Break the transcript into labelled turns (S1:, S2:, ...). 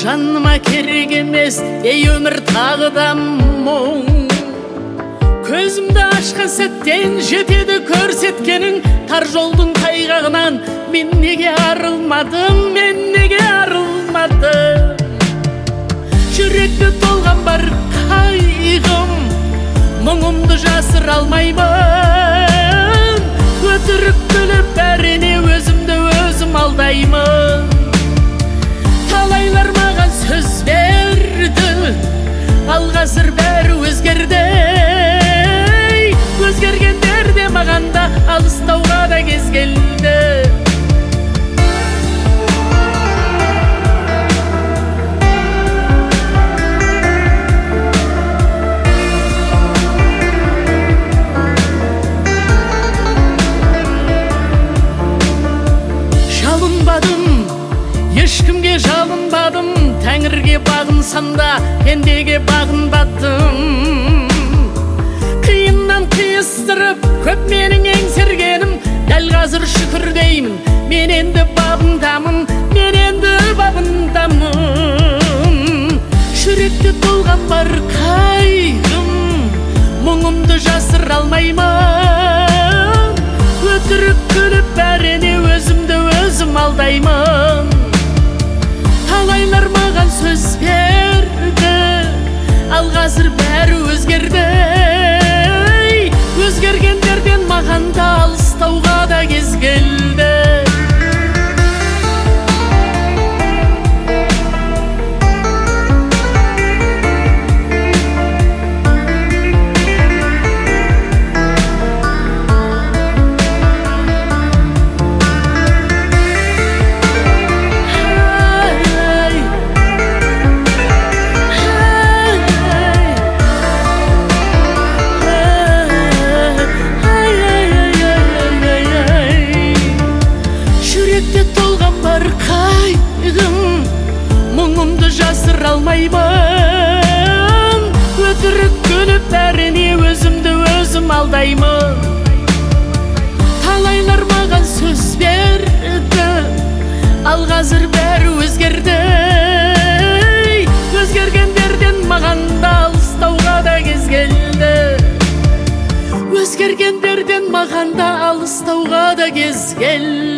S1: жаныма керек емес ей өмір тағы да мұң. Көзімді ашқан сәттен жетеді көрсеткенің, тар жолдың тайғағынан мен неге арылмадым, мен неге арылмадым. Жүректі толған бар қайғым, мұңымды жасыра алмаймын. Өтірік күліп бәріне өзімді өзім алдаймын. Талайлар маған сөз берді, ал қазір бәрі өзгерді. Өзгергендер де маған да алыстауға да кез келді. Жалынбадым, ешкімге жалынбадым, Тәңірге бағынсам да пендеге бағынбадым. Қиыннан қиыстырып көп менің еңсергенім, дәл қазір шүкір деймін, мен енді бабындамын, мен енді бабындамын. Жүректе толған бар қайғым, мұңымды жасыра алмаймын. Өтірік күліп бәріне өзімді өзім алдаймын. Талайлар маған сөз берді, ал қазір бәрі өзгерді. Өзгергендерден маған да алыстауға да кез келді. Мұңымды жасыра алмаймын. Өтірік күліп бәріне өзімді өзім алдаймын. Талайлар маған сөз берді, ал қазір бәрі өзгерді. Өзгергендерден маған да алыстауға да кез келді. Өзгергендерден маған да алыстауға да кез келді.